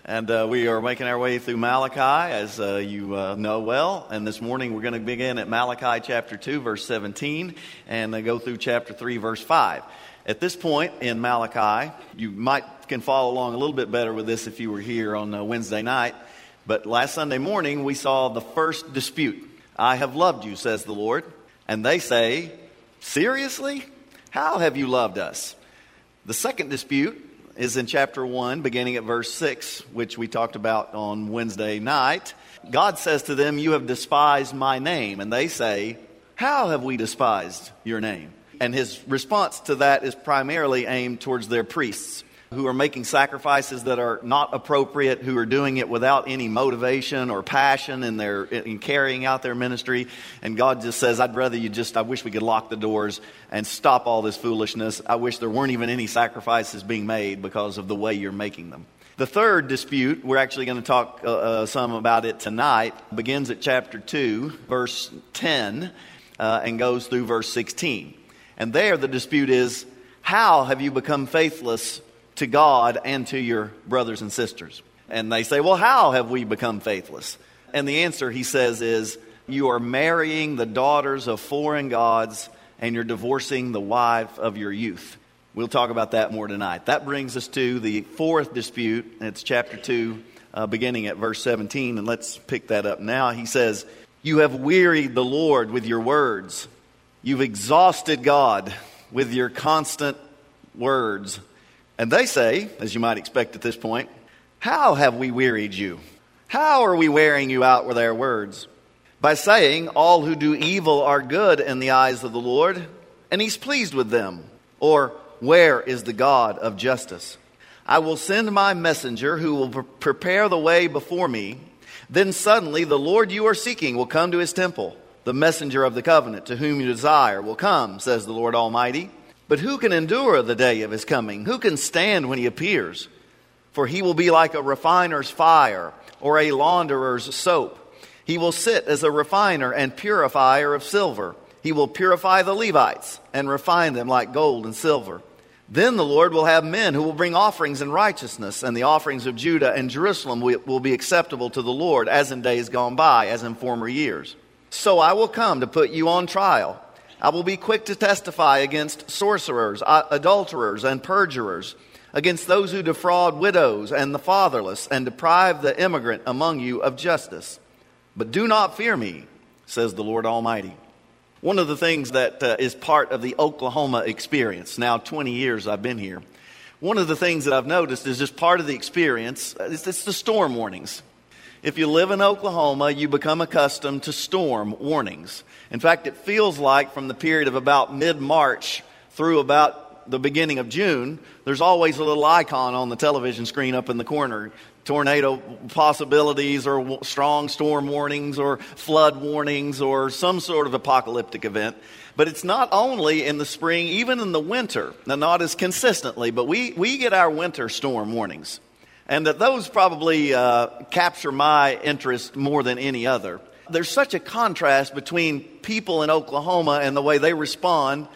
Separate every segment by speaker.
Speaker 1: And we are making our way through Malachi, as you know well. And this morning we're going to begin at Malachi chapter 2, verse 17, and go through chapter 3, verse 5. At this point in Malachi, you can follow along a little bit better with this if you were here on Wednesday night. But last Sunday morning we saw the first dispute. I have loved you, says the Lord. And they say, seriously? How have you loved us? The second dispute is in chapter 1, beginning at verse 6, which we talked about on Wednesday night. God says to them, you have despised my name. And they say, how have we despised your name? And his response to that is primarily aimed towards their priests, who are making sacrifices that are not appropriate, who are doing it without any motivation or passion in carrying out their ministry. And God just says, I wish we could lock the doors and stop all this foolishness. I wish there weren't even any sacrifices being made because of the way you're making them. The third dispute, we're actually going to talk some about it tonight, begins at chapter 2, verse 10, and goes through verse 16. And there the dispute is, how have you become faithless to God and to your brothers and sisters? And they say, well, how have we become faithless? And the answer, he says, is you are marrying the daughters of foreign gods and you're divorcing the wife of your youth. We'll talk about that more tonight. That brings us to the fourth dispute. It's chapter 2, beginning at verse 17. And let's pick that up now. He says, you have wearied the Lord with your words. You've exhausted God with your constant words. And they say, as you might expect at this point, how have we wearied you? How are we wearing you out with our words? By saying, all who do evil are good in the eyes of the Lord, and he's pleased with them. Or, where is the God of justice? I will send my messenger who will prepare the way before me. Then suddenly the Lord you are seeking will come to his temple. The messenger of the covenant to whom you desire will come, says the Lord Almighty. But who can endure the day of his coming? Who can stand when he appears? For he will be like a refiner's fire or a launderer's soap. He will sit as a refiner and purifier of silver. He will purify the Levites and refine them like gold and silver. Then the Lord will have men who will bring offerings in righteousness, and the offerings of Judah and Jerusalem will be acceptable to the Lord, as in days gone by, as in former years. So I will come to put you on trial. I will be quick to testify against sorcerers, adulterers, and perjurers, against those who defraud widows and the fatherless, and deprive the immigrant among you of justice. But do not fear me, says the Lord Almighty. One of the things that is part of the Oklahoma experience, now 20 years I've been here, one of the things that I've noticed is just part of the experience, it's the storm warnings. If you live in Oklahoma, you become accustomed to storm warnings. In fact, it feels like from the period of about mid-March through about the beginning of June, there's always a little icon on the television screen up in the corner. Tornado possibilities or strong storm warnings or flood warnings or some sort of apocalyptic event. But it's not only in the spring, even in the winter. Now, not as consistently, but we get our winter storm warnings. And that those probably capture my interest more than any other. There's such a contrast between people in Oklahoma and the way we respond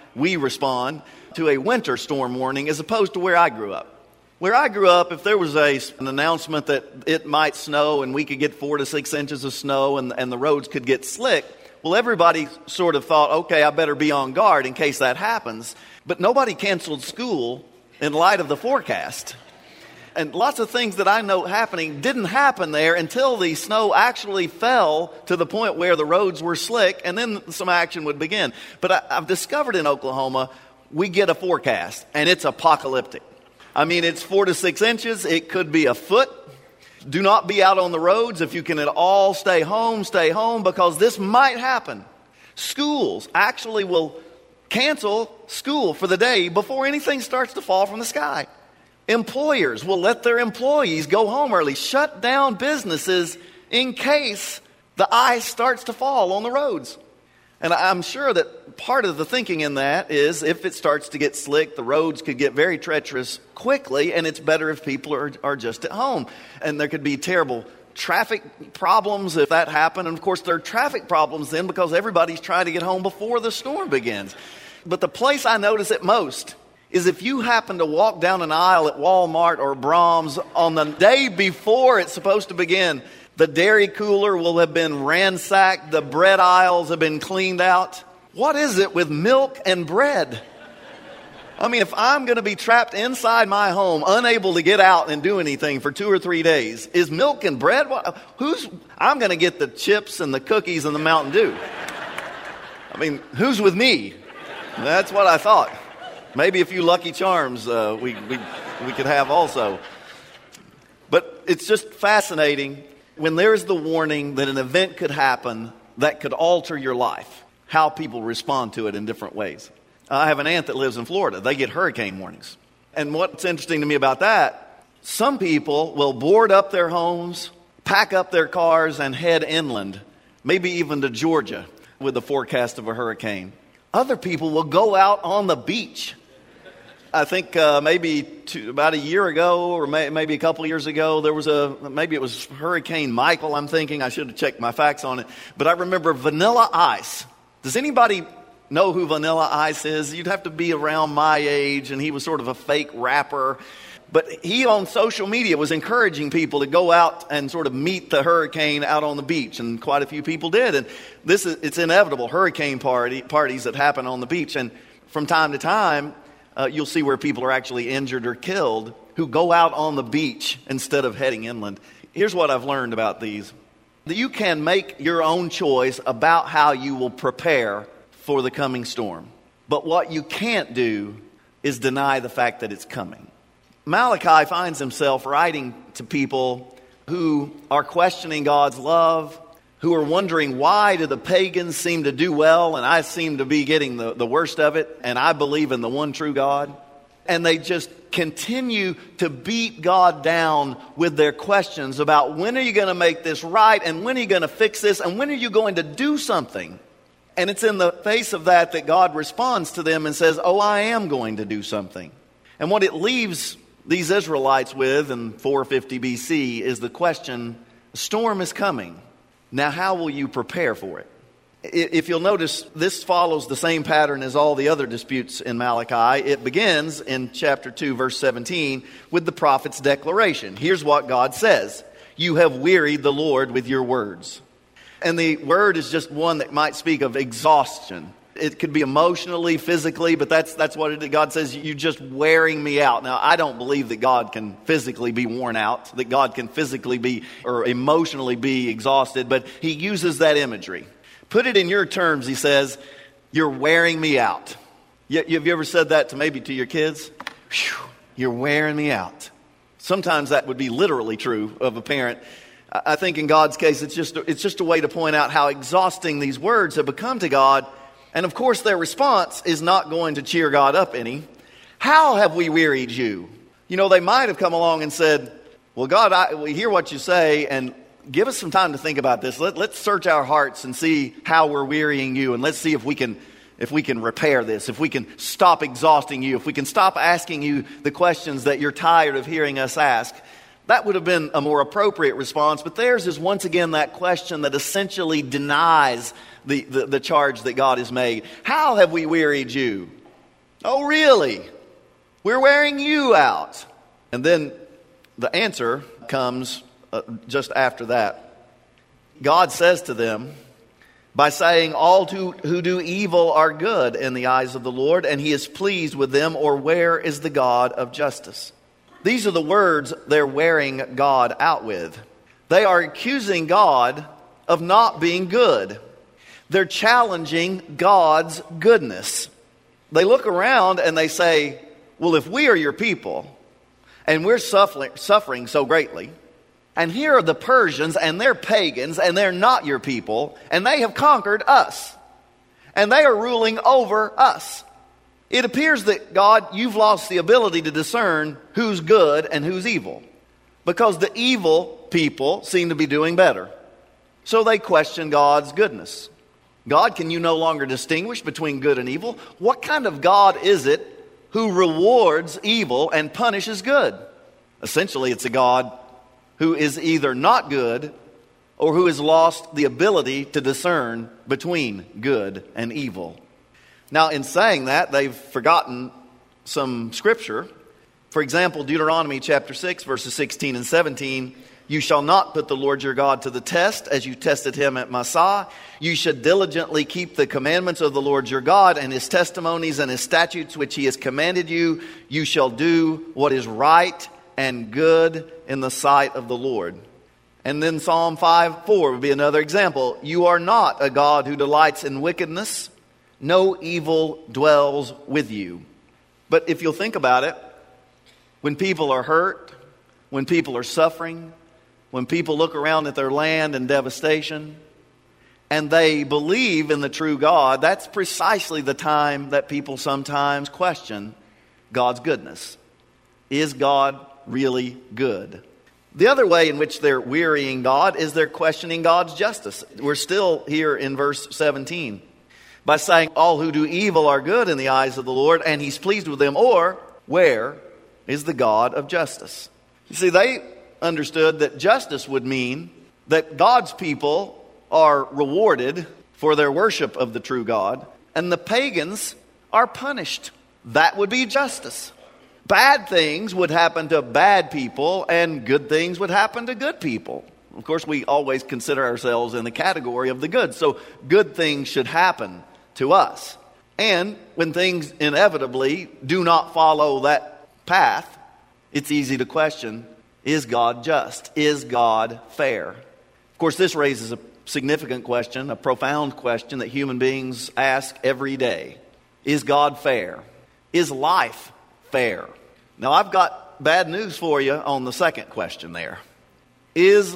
Speaker 1: to a winter storm warning as opposed to where I grew up. Where I grew up, if there was an announcement that it might snow and we could get 4 to 6 inches of snow and the roads could get slick, well, everybody sort of thought, okay, I better be on guard in case that happens. But nobody canceled school in light of the forecast. And lots of things that I know happening didn't happen there until the snow actually fell to the point where the roads were slick, and then some action would begin. But I've discovered in Oklahoma, we get a forecast, and it's apocalyptic. I mean, it's 4 to 6 inches. It could be a foot. Do not be out on the roads. If you can at all stay home, because this might happen. Schools actually will cancel school for the day before anything starts to fall from the sky. Employers will let their employees go home early, shut down businesses in case the ice starts to fall on the roads. And I'm sure that part of the thinking in that is if it starts to get slick, the roads could get very treacherous quickly, and it's better if people are just at home. And there could be terrible traffic problems if that happened. And of course, there are traffic problems then because everybody's trying to get home before the storm begins. But the place I notice it most is if you happen to walk down an aisle at Walmart or Brahms on the day before it's supposed to begin, the dairy cooler will have been ransacked, the bread aisles have been cleaned out. What is it with milk and bread? I mean, if I'm going to be trapped inside my home, unable to get out and do anything for 2 or 3 days, is milk and bread? I'm going to get the chips and the cookies and the Mountain Dew. I mean, who's with me? That's what I thought. Maybe a few Lucky Charms we could have also. But it's just fascinating when there's the warning that an event could happen that could alter your life, how people respond to it in different ways. I have an aunt that lives in Florida. They get hurricane warnings. And what's interesting to me about that, some people will board up their homes, pack up their cars, and head inland, maybe even to Georgia with the forecast of a hurricane. Other people will go out on the beach. I think about a year ago or maybe a couple years ago, there was maybe it was Hurricane Michael, I'm thinking. I should have checked my facts on it. But I remember Vanilla Ice. Does anybody know who Vanilla Ice is? You'd have to be around my age, and he was sort of a fake rapper. But he on social media was encouraging people to go out and sort of meet the hurricane out on the beach, and quite a few people did. And it's inevitable, hurricane parties that happen on the beach. And from time to time, you'll see where people are actually injured or killed who go out on the beach instead of heading inland. Here's what I've learned about these. That you can make your own choice about how you will prepare for the coming storm. But what you can't do is deny the fact that it's coming. Malachi finds himself writing to people who are questioning God's love, who are wondering, why do the pagans seem to do well and I seem to be getting the worst of it, and I believe in the one true God? And they just continue to beat God down with their questions about, when are you going to make this right, and when are you going to fix this, and when are you going to do something? And it's in the face of that God responds to them and says, oh, I am going to do something. And what it leaves these Israelites with in 450 BC is the question, the storm is coming. Now, how will you prepare for it? If you'll notice, this follows the same pattern as all the other disputes in Malachi. It begins in chapter 2, verse 17, with the prophet's declaration. Here's what God says. You have wearied the Lord with your words. And the word is just one that might speak of exhaustion. It could be emotionally, physically, but that's what God says, you're just wearing me out. Now, I don't believe that God can physically be worn out, that God can physically be or emotionally be exhausted, but he uses that imagery. Put it in your terms, he says, you're wearing me out. Have you ever said that to your kids? Whew, you're wearing me out. Sometimes that would be literally true of a parent. I think in God's case, it's just a way to point out how exhausting these words have become to God. And of course, their response is not going to cheer God up any. How have we wearied you? They might have come along and said, well, God, we hear what you say, and give us some time to think about this. Let's search our hearts and see how we're wearying you, and let's see if we can repair this, if we can stop exhausting you, if we can stop asking you the questions that you're tired of hearing us ask. That would have been a more appropriate response, but theirs is once again that question that essentially denies the charge that God has made. How have we wearied you? Oh, really? We're wearing you out. And then the answer comes just after that. God says to them, by saying, all who do evil are good in the eyes of the Lord, and he is pleased with them, or where is the God of justice? These are the words they're wearing God out with. They are accusing God of not being good. They're challenging God's goodness. They look around and they say, well, if we are your people and we're suffering so greatly, and here are the Persians and they're pagans and they're not your people, and they have conquered us and they are ruling over us. It appears that, God, you've lost the ability to discern who's good and who's evil, because the evil people seem to be doing better. So they question God's goodness. God, can you no longer distinguish between good and evil? What kind of God is it who rewards evil and punishes good? Essentially, it's a God who is either not good or who has lost the ability to discern between good and evil. Now, in saying that, they've forgotten some scripture. For example, Deuteronomy chapter 6, verses 16 and 17. You shall not put the Lord your God to the test as you tested him at Massah. You should diligently keep the commandments of the Lord your God and his testimonies and his statutes which he has commanded you. You shall do what is right and good in the sight of the Lord. And then Psalm 5:4 would be another example. You are not a God who delights in wickedness. No evil dwells with you. But if you'll think about it, when people are hurt, when people are suffering, when people look around at their land in devastation, and they believe in the true God, that's precisely the time that people sometimes question God's goodness. Is God really good? The other way in which they're wearying God is they're questioning God's justice. We're still here in verse 17. By saying, all who do evil are good in the eyes of the Lord, and he's pleased with them. Or, where is the God of justice? You see, they understood that justice would mean that God's people are rewarded for their worship of the true God, and the pagans are punished. That would be justice. Bad things would happen to bad people, and good things would happen to good people. Of course, we always consider ourselves in the category of the good, so good things should happen to us. And when things inevitably do not follow that path, it's easy to question, is God just? Is God fair? Of course, this raises a significant question, a profound question that human beings ask every day. Is God fair? Is life fair? Now, I've got bad news for you on the second question there. Is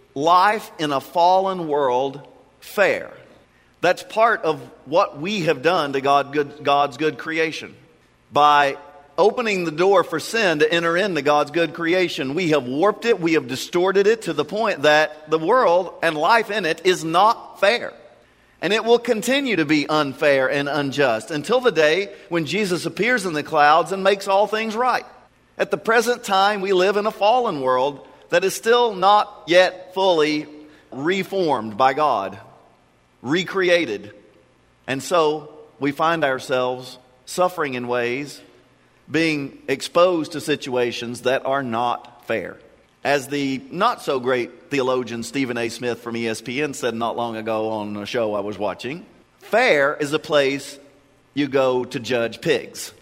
Speaker 1: life in a fallen world fair? That's part of what we have done to God's good creation. By opening the door for sin to enter into God's good creation, we have warped it, we have distorted it to the point that the world and life in it is not fair. And it will continue to be unfair and unjust until the day when Jesus appears in the clouds and makes all things right. At the present time, we live in a fallen world that is still not yet fully reformed by God, recreated. And so we find ourselves suffering in ways, being exposed to situations that are not fair. As the not-so-great theologian Stephen A. Smith from ESPN said not long ago on a show I was watching, fair is a place you go to judge pigs.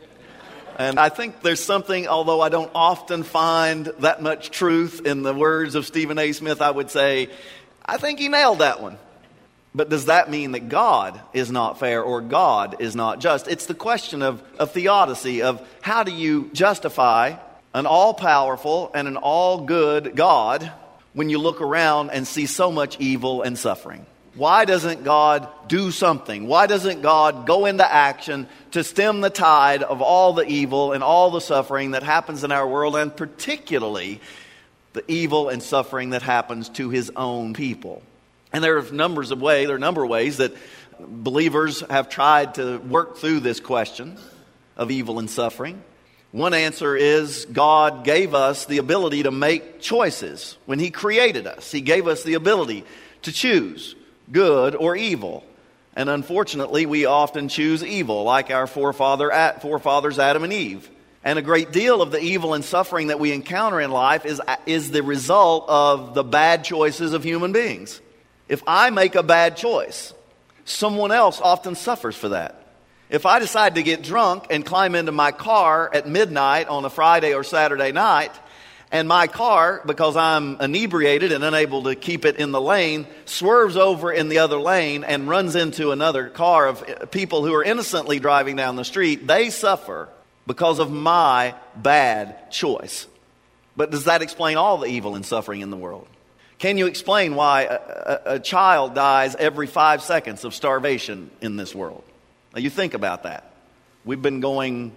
Speaker 1: And I think there's something, although I don't often find that much truth in the words of Stephen A. Smith, I would say, I think he nailed that one. But does that mean that God is not fair or God is not just? It's the question of theodicy, of how do you justify an all-powerful and an all-good God when you look around and see so much evil and suffering? Why doesn't God do something? Why doesn't God go into action to stem the tide of all the evil and all the suffering that happens in our world, and particularly the evil and suffering that happens to his own people? And there are a number of ways that believers have tried to work through this question of evil and suffering. One answer is God gave us the ability to make choices. When he created us, he gave us the ability to choose good or evil. And unfortunately, we often choose evil, like our forefathers Adam and Eve. And a great deal of the evil and suffering that we encounter in life is the result of the bad choices of human beings. If I make a bad choice, someone else often suffers for that. If I decide to get drunk and climb into my car at midnight on a Friday or Saturday night, and my car, because I'm inebriated and unable to keep it in the lane, swerves over in the other lane and runs into another car of people who are innocently driving down the street, they suffer because of my bad choice. But does that explain all the evil and suffering in the world? Can you explain why a child dies every 5 seconds of starvation in this world? Now you think about that. We've been going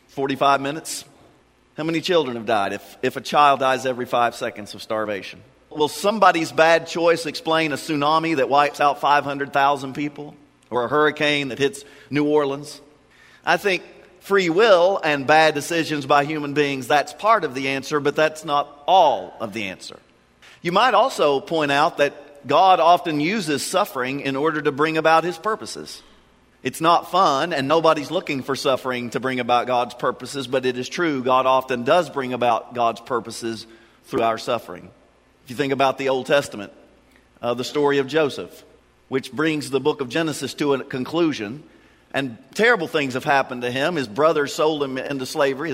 Speaker 1: 45 minutes. How many children have died if a child dies every 5 seconds of starvation? Will somebody's bad choice explain a tsunami that wipes out 500,000 people? Or a hurricane that hits New Orleans? I think free will and bad decisions by human beings, that's part of the answer, but that's not all of the answer. You might also point out that God often uses suffering in order to bring about his purposes. It's not fun, and nobody's looking for suffering to bring about God's purposes, but it is true, God often does bring about God's purposes through our suffering. If you think about the Old Testament, the story of Joseph, which brings the book of Genesis to a conclusion, and terrible things have happened to him. His brothers sold him into slavery.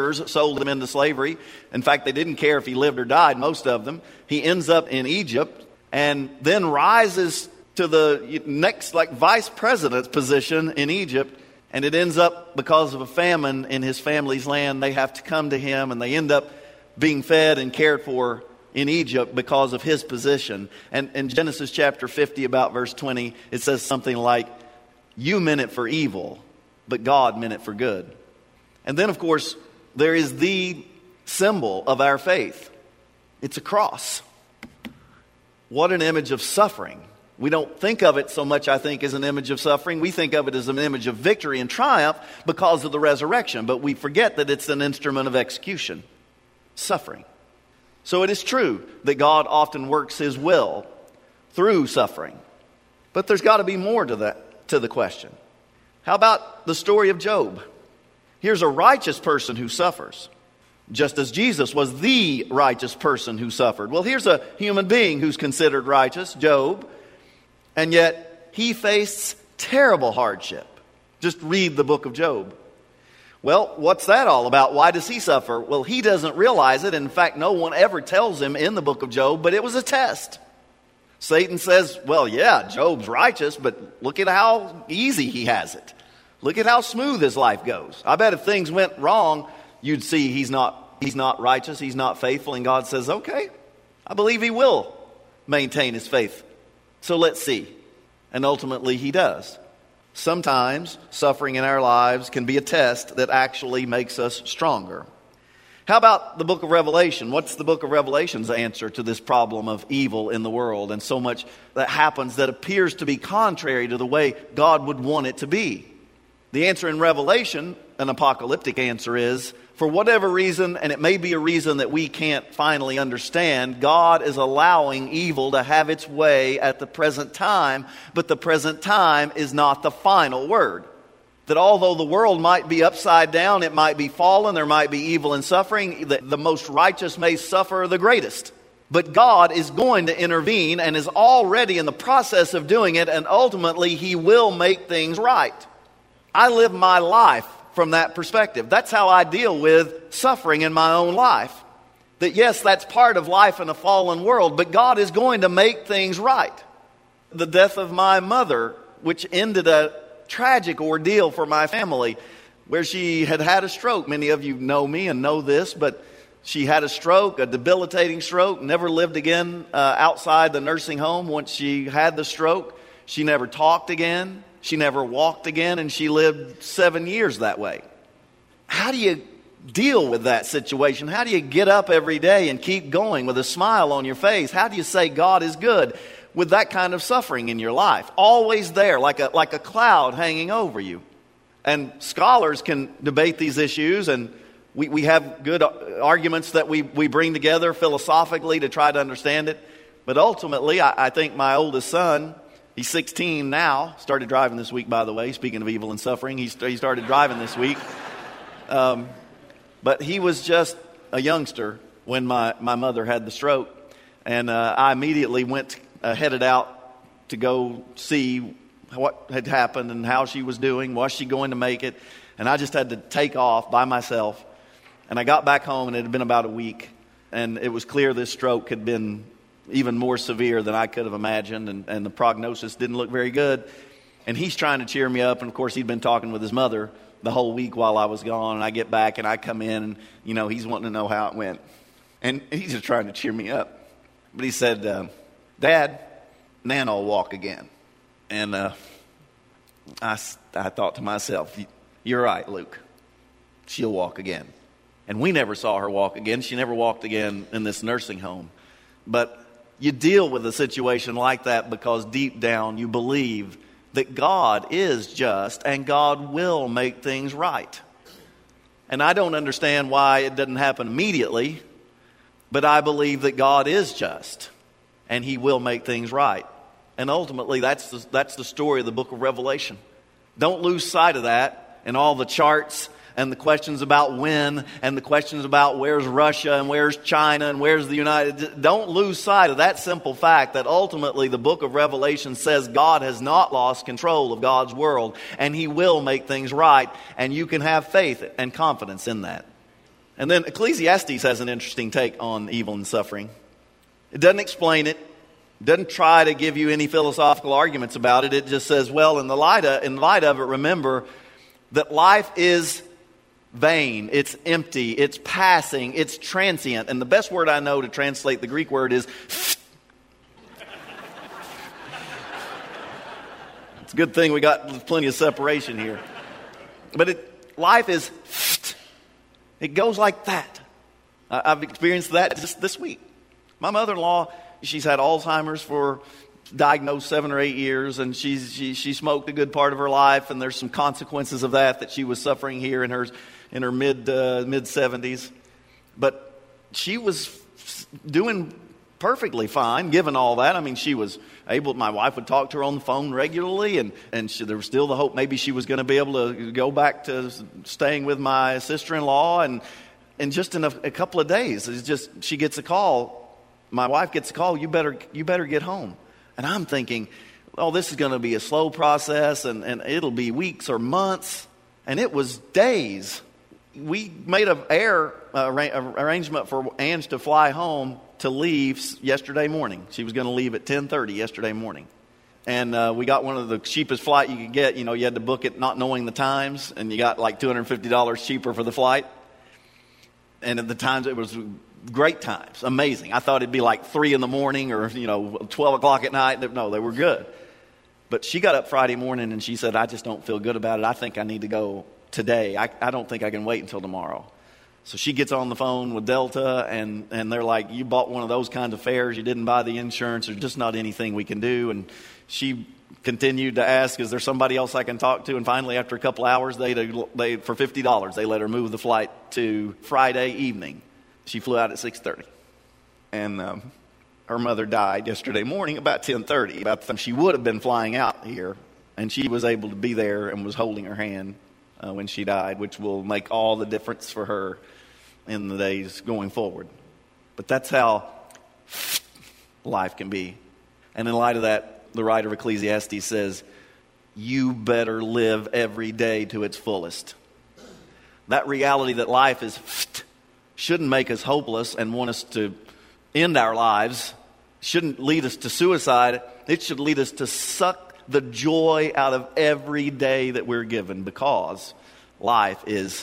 Speaker 1: In fact, they didn't care if he lived or died, most of them. He ends up in Egypt and then rises to the next vice president's position in Egypt. And it ends up, because of a famine in his family's land, they have to come to him, and they end up being fed and cared for in Egypt because of his position. And in Genesis chapter 50, about verse 20, it says something like, "You meant it for evil, but God meant it for good." And then, of course, there is the symbol of our faith. It's a cross. What an image of suffering. We don't think of it so much, I think, as an image of suffering. We think of it as an image of victory and triumph because of the resurrection. But we forget that it's an instrument of execution, suffering. So it is true that God often works his will through suffering. But there's got to be more to the question. How about the story of Job? Here's a righteous person who suffers, just as Jesus was the righteous person who suffered. Well, here's a human being who's considered righteous, Job, and yet he faced terrible hardship. Just read the book of Job. Well, what's that all about? Why does he suffer? Well, he doesn't realize it. In fact, no one ever tells him in the book of Job, but it was a test. Satan says, well, yeah, Job's righteous, but look at how easy he has it. Look at how smooth his life goes. I bet if things went wrong, you'd see he's not righteous, he's not faithful. And God says, okay, I believe he will maintain his faith. So let's see. And ultimately he does. Sometimes suffering in our lives can be a test that actually makes us stronger. How about the book of Revelation? What's the book of Revelation's answer to this problem of evil in the world and so much that happens that appears to be contrary to the way God would want it to be? The answer in Revelation, an apocalyptic answer, is, for whatever reason, and it may be a reason that we can't finally understand, God is allowing evil to have its way at the present time, but the present time is not the final word. That although the world might be upside down, it might be fallen, there might be evil and suffering, the most righteous may suffer the greatest. But God is going to intervene and is already in the process of doing it, and ultimately he will make things right. I live my life from that perspective. That's how I deal with suffering in my own life. That yes, that's part of life in a fallen world, but God is going to make things right. The death of my mother, which ended a tragic ordeal for my family, where she had a stroke. Many of you know me and know this, but she had a stroke, a debilitating stroke, never lived again outside the nursing home. Once she had the stroke, she never talked again. She never walked again, and she lived 7 years that way. How do you deal with that situation? How do you get up every day and keep going with a smile on your face? How do you say God is good with that kind of suffering in your life? Always there, like a cloud hanging over you. And scholars can debate these issues, and we have good arguments that we bring together philosophically to try to understand it. But ultimately, I think my oldest son, he's 16 now, started driving this week, by the way. Speaking of evil and suffering, he started driving this week. But he was just a youngster when my mother had the stroke. And I immediately headed out to go see what had happened and how she was doing. Was she going to make it? And I just had to take off by myself. And I got back home, and it had been about a week. And it was clear this stroke had been even more severe than I could have imagined, and the prognosis didn't look very good. And he's trying to cheer me up, and of course he'd been talking with his mother the whole week while I was gone. And I get back and I come in, and he's wanting to know how it went, and he's just trying to cheer me up. But he said, "Dad, Nana will walk again." And I thought to myself, "You're right, Luke. She'll walk again." And we never saw her walk again. She never walked again in this nursing home. But you deal with a situation like that because deep down you believe that God is just and God will make things right. And I don't understand why it doesn't happen immediately, but I believe that God is just and he will make things right. And ultimately that's the story of the book of Revelation. Don't lose sight of that and all the charts and the questions about when and the questions about where's Russia and where's China and where's the United. Don't lose sight of that simple fact that ultimately the book of Revelation says God has not lost control of God's world, and He will make things right, and you can have faith and confidence in that. And then Ecclesiastes has an interesting take on evil and suffering. It doesn't explain it. It doesn't try to give you any philosophical arguments about it. It just says, well, in light of it, remember that life is vain, it's empty, it's passing, it's transient. And the best word I know to translate the Greek word is it's a good thing we got plenty of separation here. But life is it goes like that. I've experienced that just this week. My mother-in-law, she's had Alzheimer's for diagnosed 7 or 8 years, and she smoked a good part of her life, and there's some consequences of that she was suffering here in her mid 70s. But she was doing perfectly fine given all that. I mean, she was able. My wife would talk to her on the phone regularly, and there was still the hope maybe she was going to be able to go back to staying with my sister-in-law, and just in a couple of days, it's just she gets a call. My wife gets a call. You better get home. And I'm thinking, oh, this is going to be a slow process, and it'll be weeks or months. And it was days. We made an arrangement for Ange to fly home to leave yesterday morning. She was going to leave at 10:30 yesterday morning. And we got one of the cheapest flight you could get. You know, you had to book it not knowing the times, and you got like $250 cheaper for the flight. And at the times, it was great times, amazing. I thought it'd be like 3 a.m. or 12 o'clock at night. No, they were good. But she got up Friday morning and she said, I just don't feel good about it. I think I need to go today. I don't think I can wait until tomorrow. So she gets on the phone with Delta, and they're like, you bought one of those kinds of fares. You didn't buy the insurance. There's just not anything we can do. And she continued to ask, is there somebody else I can talk to? And finally, after a couple hours, they for $50, they let her move the flight to Friday evening. She flew out at 6:30, and her mother died yesterday morning about 10:30. About the time she would have been flying out here, and she was able to be there and was holding her hand when she died, which will make all the difference for her in the days going forward. But that's how life can be. And in light of that, the writer of Ecclesiastes says, you better live every day to its fullest. That reality that life is shouldn't make us hopeless and want us to end our lives, shouldn't lead us to suicide. It should lead us to suck the joy out of every day that we're given, because life is,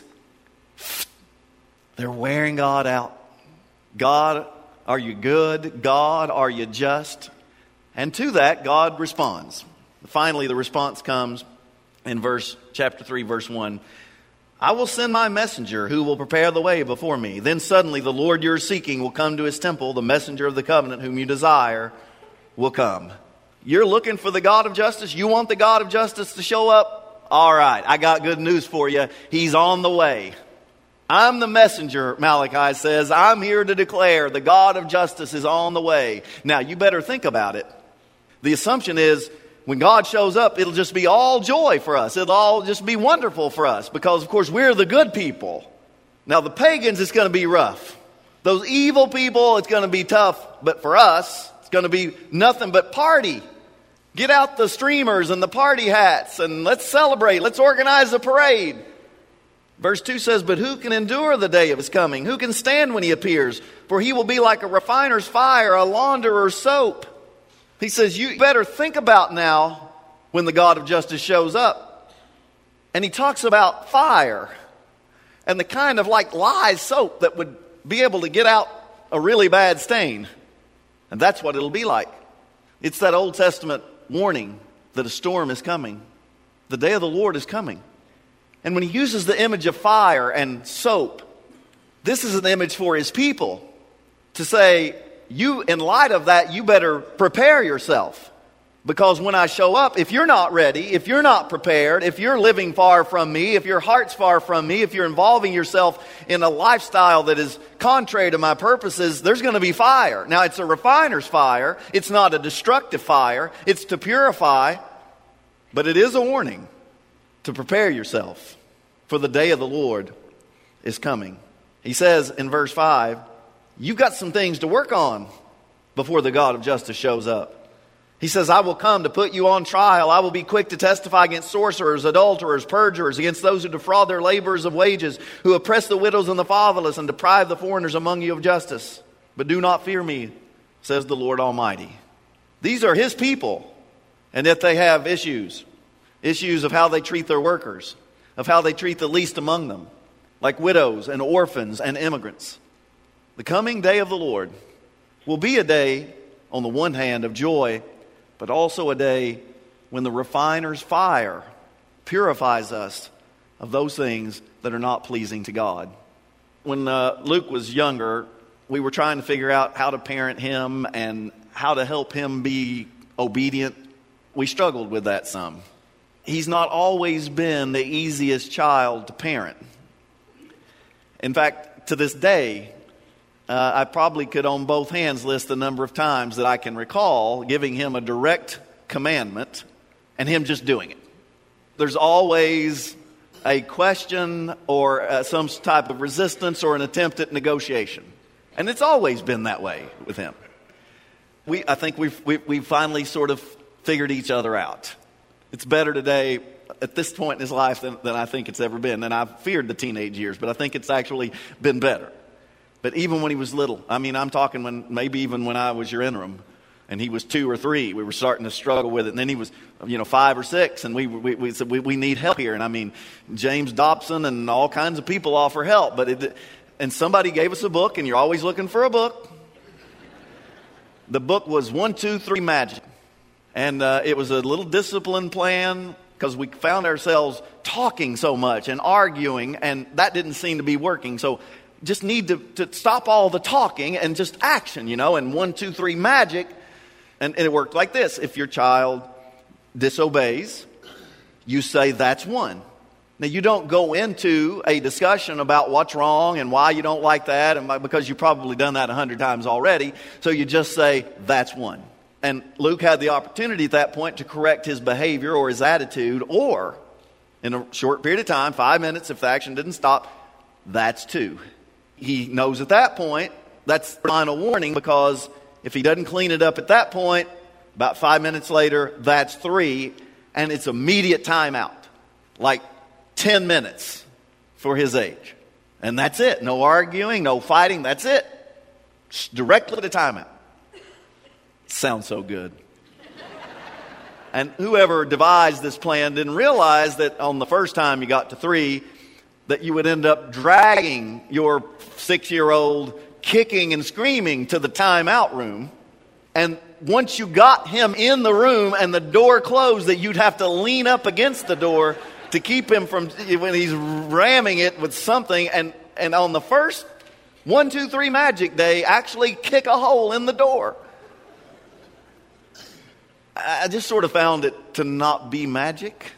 Speaker 1: they're wearing God out. God, are you good? God, are you just? And to that, God responds. Finally, the response comes in chapter 3, verse 1. I will send my messenger who will prepare the way before me. Then suddenly the Lord you're seeking will come to his temple. The messenger of the covenant whom you desire will come. You're looking for the God of justice? You want the God of justice to show up? All right, I got good news for you. He's on the way. I'm the messenger, Malachi says. I'm here to declare the God of justice is on the way. Now, you better think about it. The assumption is, when God shows up, it'll just be all joy for us. It'll all just be wonderful for us because, of course, we're the good people. Now, the pagans, it's going to be rough. Those evil people, it's going to be tough. But for us, it's going to be nothing but party. Get out the streamers and the party hats and let's celebrate. Let's organize a parade. Verse 2 says, but who can endure the day of his coming? Who can stand when he appears? For he will be like a refiner's fire, a launderer's soap. He says, you better think about now when the God of justice shows up. And he talks about fire and the kind of like lye soap that would be able to get out a really bad stain. And that's what it'll be like. It's that Old Testament warning that a storm is coming. The day of the Lord is coming. And when he uses the image of fire and soap, this is an image for his people to say, you, in light of that, you better prepare yourself. Because when I show up, if you're not ready, if you're not prepared, if you're living far from me, if your heart's far from me, if you're involving yourself in a lifestyle that is contrary to my purposes, there's going to be fire. Now, it's a refiner's fire. It's not a destructive fire. It's to purify. But it is a warning. to prepare yourself, for the day of the Lord is coming. He says in verse 5, you've got some things to work on before the God of justice shows up. He says, I will come to put you on trial. I will be quick to testify against sorcerers, adulterers, perjurers, against those who defraud their laborers of wages, who oppress the widows and the fatherless, and deprive the foreigners among you of justice. But do not fear me, says the Lord Almighty. These are his people, and yet they have issues. Issues of how they treat their workers, of how they treat the least among them, like widows and orphans and immigrants. The coming day of the Lord will be a day, on the one hand, of joy, but also a day when the refiner's fire purifies us of those things that are not pleasing to God. When Luke was younger, we were trying to figure out how to parent him and how to help him be obedient. We struggled with that some. He's not always been the easiest child to parent. In fact, to this day, I probably could on both hands list the number of times that I can recall giving him a direct commandment and him just doing it. There's always a question or some type of resistance or an attempt at negotiation. And it's always been that way with him. I think we've finally sort of figured each other out. It's better today at this point in his life than I think it's ever been. And I've feared the teenage years, but I think it's actually been better. But even when he was little, I'm talking maybe even when I was your interim, and he was 2 or 3, we were starting to struggle with it. And then he was, 5 or 6, and we said we need help here. And James Dobson and all kinds of people offer help. And somebody gave us a book, and you're always looking for a book. The book was 1, 2, 3 Magic. And it was a little discipline plan because we found ourselves talking so much and arguing, and that didn't seem to be working. So just need to stop all the talking and just action, and 1, 2, 3 Magic. And it worked like this. If your child disobeys, you say, that's 1. Now, you don't go into a discussion about what's wrong and why you don't like that, and because you've probably done that 100 times already. So you just say, that's 1. And Luke had the opportunity at that point to correct his behavior or his attitude, or in a short period of time, 5 minutes, if the action didn't stop, that's 2. He knows at that point that's the final warning, because if he doesn't clean it up at that point, about 5 minutes later, that's 3, and it's immediate timeout. Like 10 minutes for his age. And that's it. No arguing, no fighting, that's it. Directly to timeout. Sounds so good. And whoever devised this plan didn't realize that on the first time you got to 3, that you would end up dragging your 6-year-old kicking and screaming to the timeout room. And once you got him in the room and the door closed, that you'd have to lean up against the door to keep him from, when he's ramming it with something. And on the first 1, 2, 3 Magic day, actually kick a hole in the door. I just sort of found it to not be magic.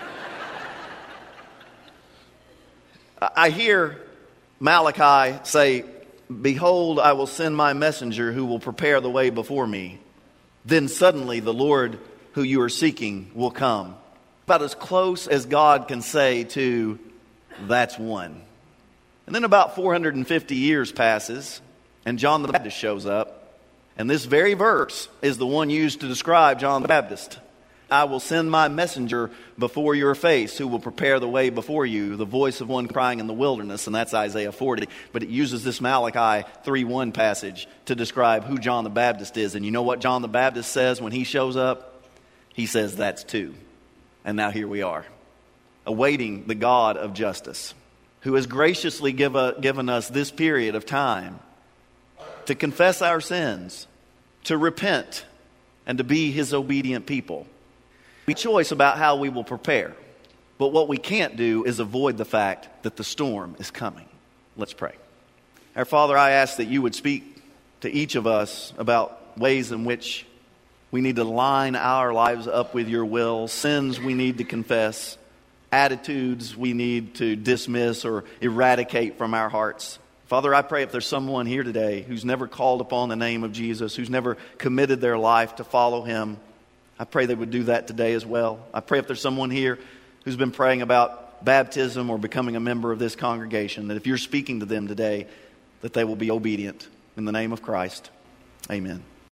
Speaker 1: I hear Malachi say, behold, I will send my messenger who will prepare the way before me. Then suddenly the Lord who you are seeking will come. About as close as God can say to, that's 1. And then about 450 years passes, and John the Baptist shows up. And this very verse is the one used to describe John the Baptist. I will send my messenger before your face who will prepare the way before you, the voice of one crying in the wilderness. And that's Isaiah 40. But it uses this Malachi 3:1 passage to describe who John the Baptist is. And you know what John the Baptist says when he shows up? He says, that's 2. And now here we are, awaiting the God of justice, who has graciously given us this period of time to confess our sins, to repent, and to be his obedient people. We choice about how we will prepare. But what we can't do is avoid the fact that the storm is coming. Let's pray. Our Father, I ask that you would speak to each of us about ways in which we need to line our lives up with your will, sins we need to confess, attitudes we need to dismiss or eradicate from our hearts. Father, I pray if there's someone here today who's never called upon the name of Jesus, who's never committed their life to follow him, I pray they would do that today as well. I pray if there's someone here who's been praying about baptism or becoming a member of this congregation, that if you're speaking to them today, that they will be obedient. In the name of Christ, amen.